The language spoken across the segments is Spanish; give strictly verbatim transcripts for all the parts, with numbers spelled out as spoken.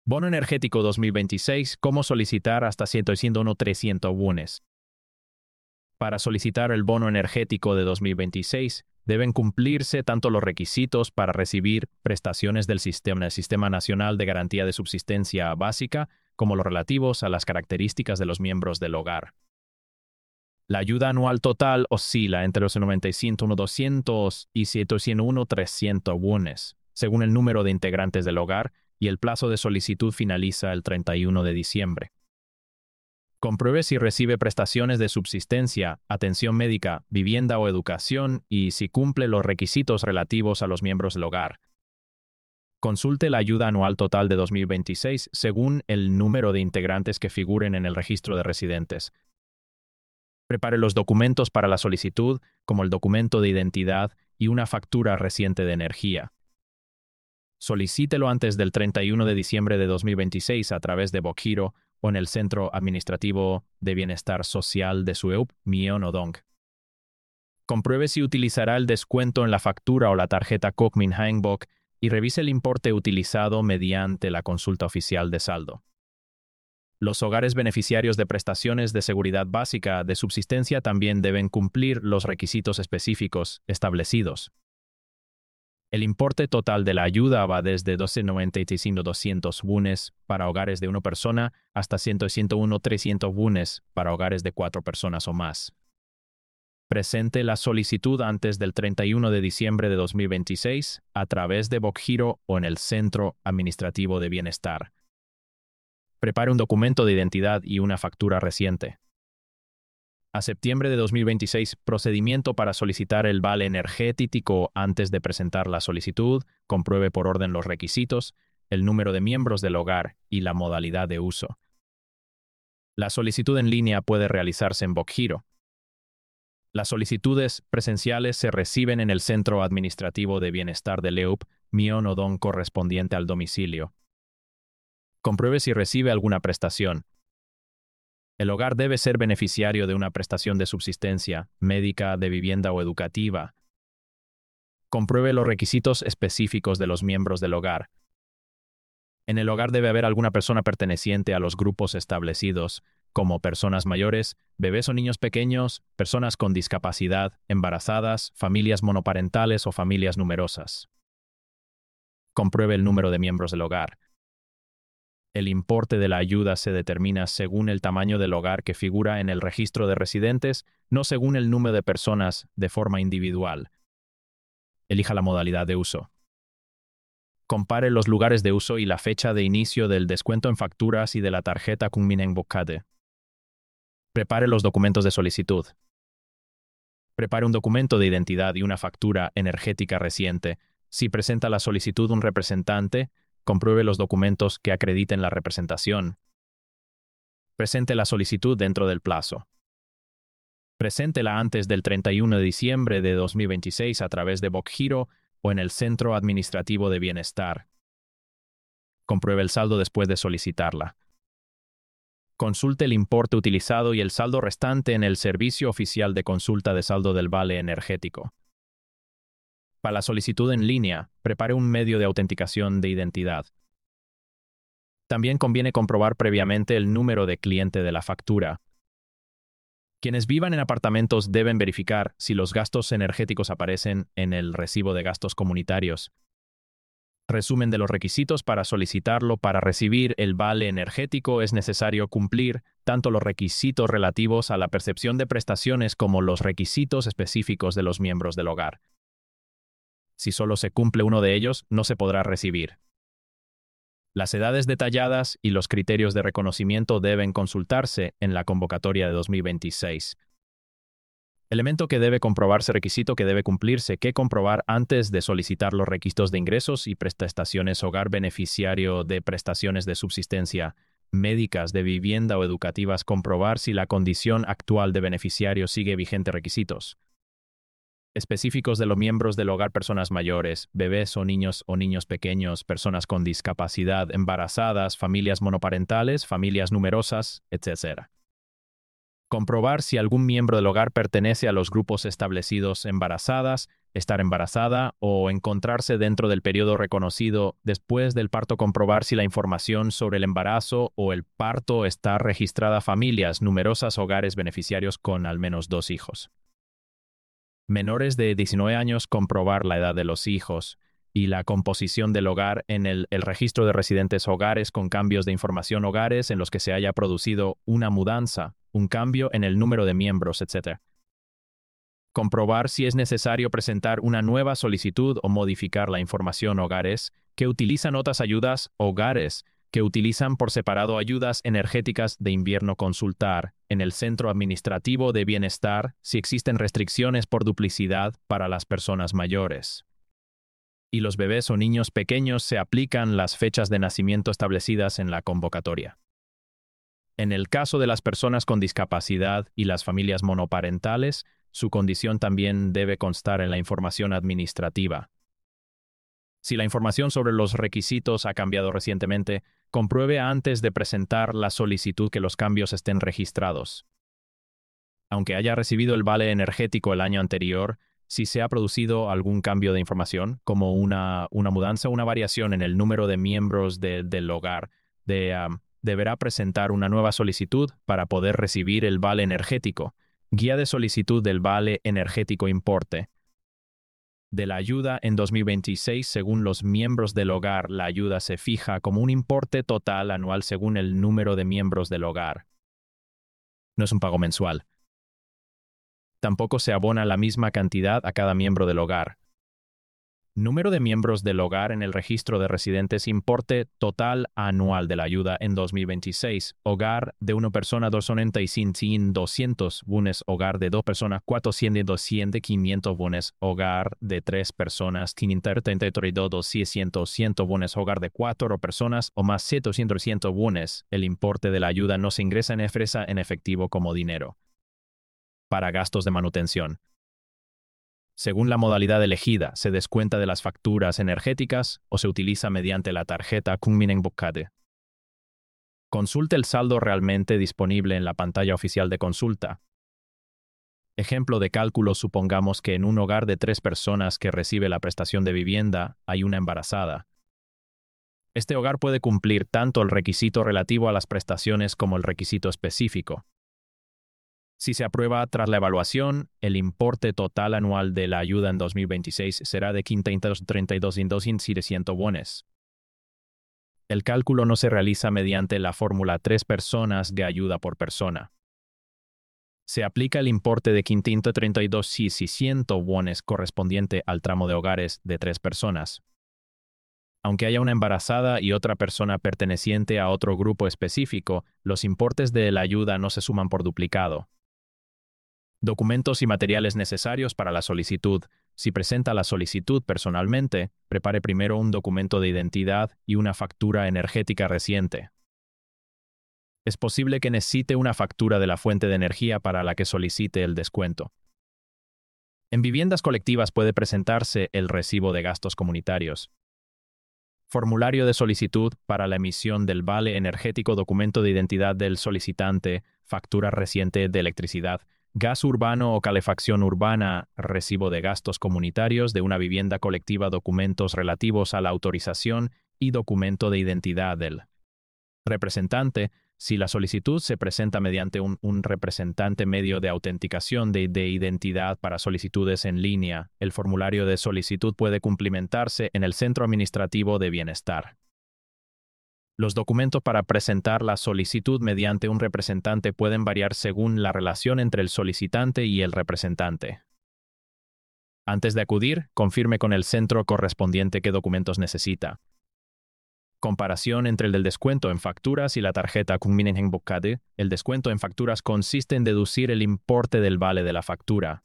Bono energético dos mil veintiséis, ¿cómo solicitar hasta ciento uno mil trescientos bunes? Para solicitar el bono energético de dos mil veintiséis, deben cumplirse tanto los requisitos para recibir prestaciones del sistema, el Sistema Nacional de Garantía de Subsistencia Básica, como los relativos a las características de los miembros del hogar. La ayuda anual total oscila entre los noventa y ciento uno mil doscientos y ciento uno mil trescientos bunes, según el número de integrantes del hogar, y el plazo de solicitud finaliza el treinta y uno de diciembre. Compruebe si recibe prestaciones de subsistencia, atención médica, vivienda o educación y si cumple los requisitos relativos a los miembros del hogar. Consulte la ayuda anual total de dos mil veintiséis según el número de integrantes que figuren en el registro de residentes. Prepare los documentos para la solicitud, como el documento de identidad y una factura reciente de energía. Solicítelo antes del treinta y uno de diciembre de dos mil veintiséis a través de Bokgiro o en el Centro Administrativo de Bienestar Social de Sueup, Myeon-odong. Compruebe si utilizará el descuento en la factura o la tarjeta Kokmin Hangbok y revise el importe utilizado mediante la consulta oficial de saldo. Los hogares beneficiarios de prestaciones de seguridad básica de subsistencia también deben cumplir los requisitos específicos establecidos. El importe total de la ayuda va desde doce mil noventa y cinco mil doscientos bunes para hogares de una persona hasta ciento uno mil trescientos bunes para hogares de cuatro personas o más. Presente la solicitud antes del treinta y uno de diciembre de dos mil veintiséis a través de Bokgiro o en el Centro Administrativo de Bienestar. Prepare un documento de identidad y una factura reciente. A septiembre de dos mil veintiséis, procedimiento para solicitar el vale energético antes de presentar la solicitud, compruebe por orden los requisitos, el número de miembros del hogar y la modalidad de uso. La solicitud en línea puede realizarse en Bokgiro. Las solicitudes presenciales se reciben en el Centro Administrativo de Bienestar de Leup, Myeon-odong correspondiente al domicilio. Compruebe si recibe alguna prestación. El hogar debe ser beneficiario de una prestación de subsistencia, médica, de vivienda o educativa. Compruebe los requisitos específicos de los miembros del hogar. En el hogar debe haber alguna persona perteneciente a los grupos establecidos, como personas mayores, bebés o niños pequeños, personas con discapacidad, embarazadas, familias monoparentales o familias numerosas. Compruebe el número de miembros del hogar. El importe de la ayuda se determina según el tamaño del hogar que figura en el registro de residentes, no según el número de personas de forma individual. Elija la modalidad de uso. Compare los lugares de uso y la fecha de inicio del descuento en facturas y de la tarjeta Kunmin Hangbok. Prepare los documentos de solicitud. Prepare un documento de identidad y una factura energética reciente. Si presenta la solicitud un representante, compruebe los documentos que acrediten la representación. Presente la solicitud dentro del plazo. Preséntela antes del treinta y uno de diciembre de dos mil veintiséis a través de Bokgiro o en el Centro Administrativo de Bienestar. Compruebe el saldo después de solicitarla. Consulte el importe utilizado y el saldo restante en el Servicio Oficial de Consulta de Saldo del Vale Energético. Para la solicitud en línea, prepare un medio de autenticación de identidad. También conviene comprobar previamente el número de cliente de la factura. Quienes vivan en apartamentos deben verificar si los gastos energéticos aparecen en el recibo de gastos comunitarios. Resumen de los requisitos para solicitarlo. Para recibir el vale energético es necesario cumplir tanto los requisitos relativos a la percepción de prestaciones como los requisitos específicos de los miembros del hogar. Si solo se cumple uno de ellos, no se podrá recibir. Las edades detalladas y los criterios de reconocimiento deben consultarse en la convocatoria de dos mil veintiséis. Elemento que debe comprobarse, requisito que debe cumplirse, que comprobar antes de solicitar los requisitos de ingresos y prestaciones hogar beneficiario de prestaciones de subsistencia, médicas, de vivienda o educativas, comprobar si la condición actual de beneficiario sigue vigente. Requisitos específicos de los miembros del hogar: personas mayores, bebés o niños o niños pequeños, personas con discapacidad, embarazadas, familias monoparentales, familias numerosas, etcétera. Comprobar si algún miembro del hogar pertenece a los grupos establecidos: embarazadas, estar embarazada o encontrarse dentro del periodo reconocido después del parto, comprobar si la información sobre el embarazo o el parto está registrada. Familias, numerosos hogares beneficiarios con al menos dos hijos. Menores de diecinueve años, comprobar la edad de los hijos y la composición del hogar en el, el registro de residentes. Hogares con cambios de información, hogares en los que se haya producido una mudanza, un cambio en el número de miembros, etcétera. Comprobar si es necesario presentar una nueva solicitud o modificar la información. Hogares que utilizan otras ayudas, hogares que utilizan por separado ayudas energéticas de invierno. Consultar en el Centro Administrativo de Bienestar si existen restricciones por duplicidad para las personas mayores. Y los bebés o niños pequeños, se aplican las fechas de nacimiento establecidas en la convocatoria. En el caso de las personas con discapacidad y las familias monoparentales, su condición también debe constar en la información administrativa. Si la información sobre los requisitos ha cambiado recientemente, compruebe antes de presentar la solicitud que los cambios estén registrados. Aunque haya recibido el vale energético el año anterior, si se ha producido algún cambio de información, como una, una mudanza o una variación en el número de miembros de, del hogar, de, um, deberá presentar una nueva solicitud para poder recibir el vale energético. Guía de solicitud del vale energético. Importe de la ayuda en dos mil veintiséis. Según los miembros del hogar, la ayuda se fija como un importe total anual según el número de miembros del hogar. No es un pago mensual. Tampoco se abona la misma cantidad a cada miembro del hogar. Número de miembros del hogar en el registro de residentes. Importe total anual de la ayuda en dos mil veintiséis. Hogar de una persona, doscientos ochenta y cinco, doscientos bunes. Hogar de dos personas, cuatrocientos, doscientos, quinientos bunes. Hogar de tres personas, quinientos treinta y dos, doscientos, cien bunes. Hogar de cuatro personas o más, setecientos, trescientos bunes. El importe de la ayuda no se ingresa en efresa en efectivo como dinero. Para gastos de manutención. Según la modalidad elegida, se descuenta de las facturas energéticas o se utiliza mediante la tarjeta Kunminenbokkade. Consulte el saldo realmente disponible en la pantalla oficial de consulta. Ejemplo de cálculo: supongamos que en un hogar de tres personas que recibe la prestación de vivienda hay una embarazada. Este hogar puede cumplir tanto el requisito relativo a las prestaciones como el requisito específico. Si se aprueba tras la evaluación, el importe total anual de la ayuda en dos mil veintiséis será de quinientos treinta y dos mil doscientos wones. El cálculo no se realiza mediante la fórmula tres personas de ayuda por persona. Se aplica el importe de quinientos treinta y dos mil seiscientos wones correspondiente al tramo de hogares de tres personas. Aunque haya una embarazada y otra persona perteneciente a otro grupo específico, los importes de la ayuda no se suman por duplicado. Documentos y materiales necesarios para la solicitud. Si presenta la solicitud personalmente, prepare primero un documento de identidad y una factura energética reciente. Es posible que necesite una factura de la fuente de energía para la que solicite el descuento. En viviendas colectivas puede presentarse el recibo de gastos comunitarios. Formulario de solicitud para la emisión del vale energético, documento de identidad del solicitante, factura reciente de electricidad, gas urbano o calefacción urbana, recibo de gastos comunitarios de una vivienda colectiva, documentos relativos a la autorización y documento de identidad del representante. Si la solicitud se presenta mediante un, un representante medio de autenticación de, de identidad para solicitudes en línea, el formulario de solicitud puede cumplimentarse en el Centro Administrativo de Bienestar. Los documentos para presentar la solicitud mediante un representante pueden variar según la relación entre el solicitante y el representante. Antes de acudir, confirme con el centro correspondiente qué documentos necesita. Comparación entre el del descuento en facturas y la tarjeta Kunminenbokkade. El descuento en facturas consiste en deducir el importe del vale de la factura.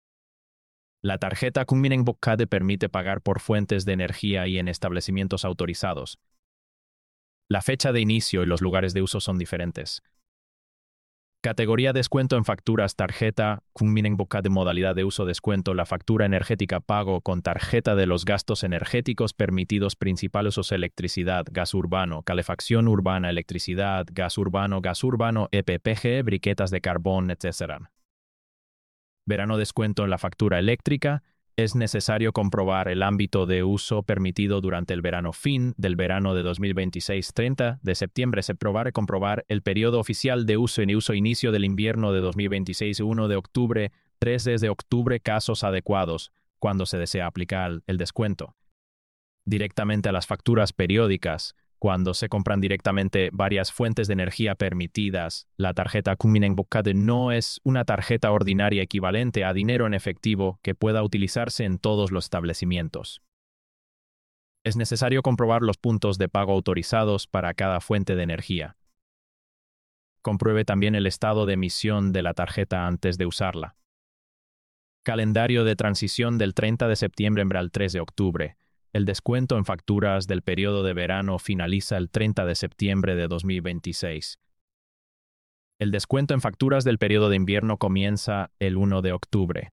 La tarjeta Kunminenbokkade permite pagar por fuentes de energía y en establecimientos autorizados. La fecha de inicio y los lugares de uso son diferentes. Categoría descuento en facturas, tarjeta Kunminenbokkade. Modalidad de uso, descuento, la factura energética, pago con tarjeta de los gastos energéticos permitidos principales: uso, electricidad, gas urbano, calefacción urbana, electricidad, gas urbano, gas urbano, E P P G, briquetas de carbón, etcétera. Verano, descuento en la factura eléctrica, Es necesario comprobar el ámbito de uso permitido durante el verano fin del verano de dos mil veintiséis. treinta de septiembre se probar y comprobar el periodo oficial de uso y uso inicio del invierno de dos mil veintiséis. uno de octubre, tres de octubre, casos adecuados, cuando se desea aplicar el descuento. Directamente a las facturas periódicas, cuando se compran directamente varias fuentes de energía permitidas. La tarjeta Kunminenbokkade no es una tarjeta ordinaria equivalente a dinero en efectivo que pueda utilizarse en todos los establecimientos. Es necesario comprobar los puntos de pago autorizados para cada fuente de energía. Compruebe también el estado de emisión de la tarjeta antes de usarla. Calendario de transición del treinta de septiembre al tres de octubre. El descuento en facturas del periodo de verano finaliza el treinta de septiembre de dos mil veintiséis. El descuento en facturas del periodo de invierno comienza el uno de octubre.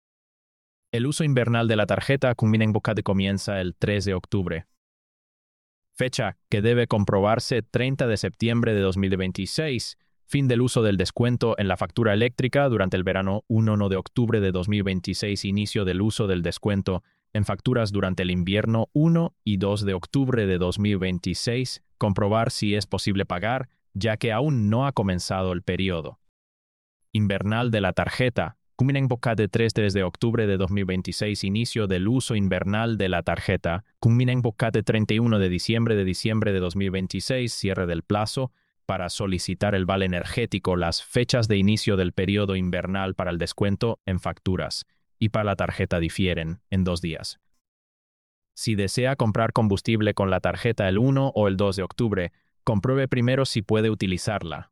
El uso invernal de la tarjeta Kunminenbokkade comienza el tres de octubre. Fecha que debe comprobarse: treinta de septiembre de dos mil veintiséis. Fin del uso del descuento en la factura eléctrica durante el verano. uno de octubre de dos mil veintiséis. Inicio del uso del descuento en facturas durante el invierno. uno y dos de octubre de dos mil veintiséis. Comprobar si es posible pagar, ya que aún no ha comenzado el periodo invernal de la tarjeta. Kunminenbokkade tres de octubre de dos mil veintiséis. Inicio del uso invernal de la tarjeta. Kunminenbokkade treinta y uno de diciembre de diciembre de dos mil veintiséis. Cierre del plazo para solicitar el vale energético. Las fechas de inicio del periodo invernal para el descuento en facturas y para la tarjeta difieren en dos días. Si desea comprar combustible con la tarjeta el uno o el dos de octubre, compruebe primero si puede utilizarla.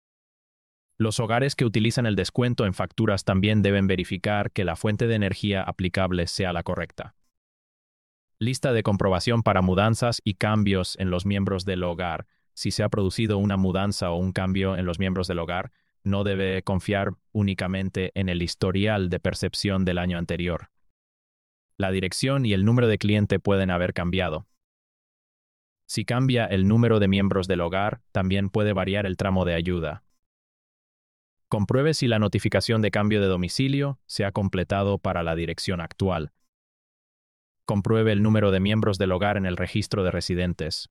Los hogares que utilizan el descuento en facturas también deben verificar que la fuente de energía aplicable sea la correcta. Lista de comprobación para mudanzas y cambios en los miembros del hogar. Si se ha producido una mudanza o un cambio en los miembros del hogar, no debe confiar únicamente en el historial de percepción del año anterior. La dirección y el número de cliente pueden haber cambiado. Si cambia el número de miembros del hogar, también puede variar el tramo de ayuda. Compruebe si la notificación de cambio de domicilio se ha completado para la dirección actual. Compruebe el número de miembros del hogar en el registro de residentes.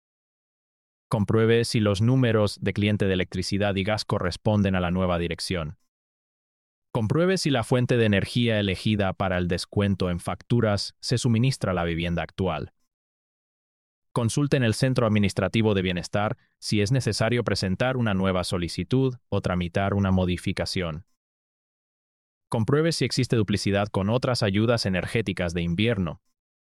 Compruebe si los números de cliente de electricidad y gas corresponden a la nueva dirección. Compruebe si la fuente de energía elegida para el descuento en facturas se suministra a la vivienda actual. Consulte en el Centro Administrativo de Bienestar si es necesario presentar una nueva solicitud o tramitar una modificación. Compruebe si existe duplicidad con otras ayudas energéticas de invierno.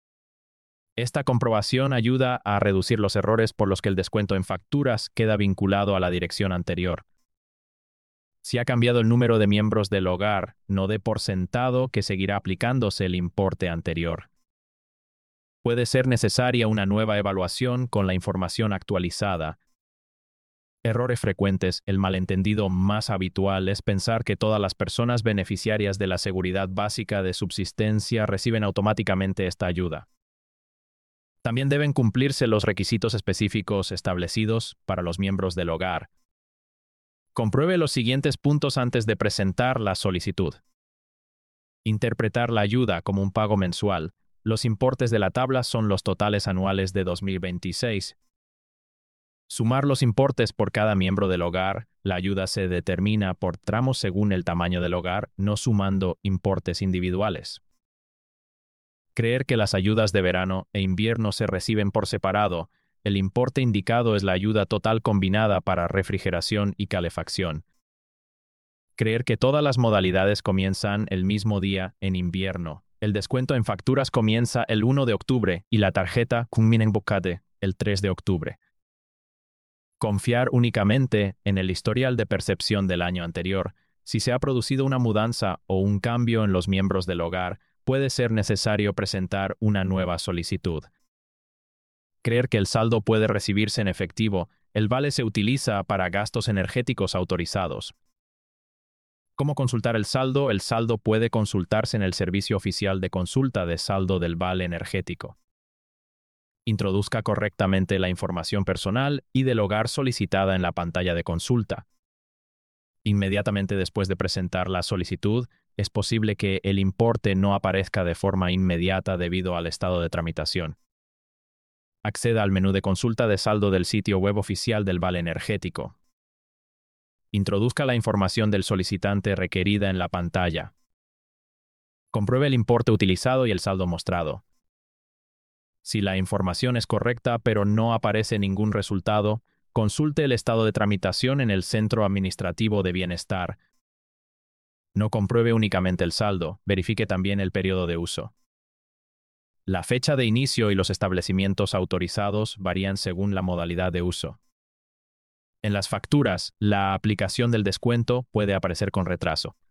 Esta comprobación ayuda a reducir los errores por los que el descuento en facturas queda vinculado a la dirección anterior. Si ha cambiado el número de miembros del hogar, no dé por sentado que seguirá aplicándose el importe anterior. Puede ser necesaria una nueva evaluación con la información actualizada. Errores frecuentes. El malentendido más habitual es pensar que todas las personas beneficiarias de la seguridad básica de subsistencia reciben automáticamente esta ayuda. También deben cumplirse los requisitos específicos establecidos para los miembros del hogar. Compruebe los siguientes puntos antes de presentar la solicitud. Interpretar la ayuda como un pago mensual. Los importes de la tabla son los totales anuales de dos mil veintiséis. Sumar los importes por cada miembro del hogar. La ayuda se determina por tramos según el tamaño del hogar, no sumando importes individuales. Creer que las ayudas de verano e invierno se reciben por separado. El importe indicado es la ayuda total combinada para refrigeración y calefacción. Creer que todas las modalidades comienzan el mismo día en invierno. El descuento en facturas comienza el uno de octubre y la tarjeta Kunminenbokkade el tres de octubre. Confiar únicamente en el historial de percepción del año anterior. Si se ha producido una mudanza o un cambio en los miembros del hogar, puede ser necesario presentar una nueva solicitud. Creer que el saldo puede recibirse en efectivo. El vale se utiliza para gastos energéticos autorizados. ¿Cómo consultar el saldo? El saldo puede consultarse en el Servicio Oficial de Consulta de Saldo del Vale Energético. Introduzca correctamente la información personal y del hogar solicitada en la pantalla de consulta. Inmediatamente después de presentar la solicitud, es posible que el importe no aparezca de forma inmediata debido al estado de tramitación. Acceda al menú de consulta de saldo del sitio web oficial del Vale Energético. Introduzca la información del solicitante requerida en la pantalla. Compruebe el importe utilizado y el saldo mostrado. Si la información es correcta pero no aparece ningún resultado, consulte el estado de tramitación en el Centro Administrativo de Bienestar. No compruebe únicamente el saldo, verifique también el periodo de uso. La fecha de inicio y los establecimientos autorizados varían según la modalidad de uso. En las facturas, la aplicación del descuento puede aparecer con retraso.